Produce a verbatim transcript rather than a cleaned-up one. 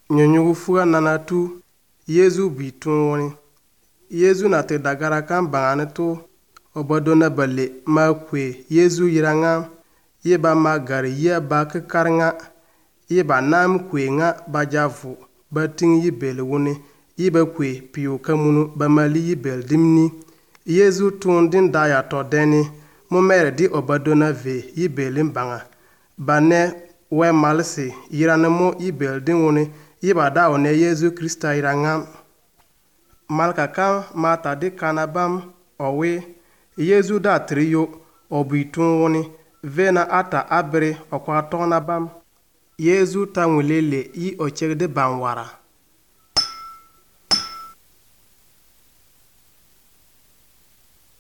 nyonyugu fuga nana tu Yezu bituni. Yezu na te dagara kan bangane tu obadona bale ma kwe Yezu yiranga yeba ma gari ye ba kakaranga yeba nam kwe nga bajavu bating yibel wuni yeba kwe piu kamunu bamali yibel dimni. Yezu tun din daya to deni mumere di obadona ve yibel mbanga bane we malsi yiranamo yibel din wuni yeba da one Yezu Krista yiranga malka kan mata di kanabam owe Yezu da triyo obitun wuni vena ata abre okwa tona bam Yezu ta nwulele yi ochegde banwara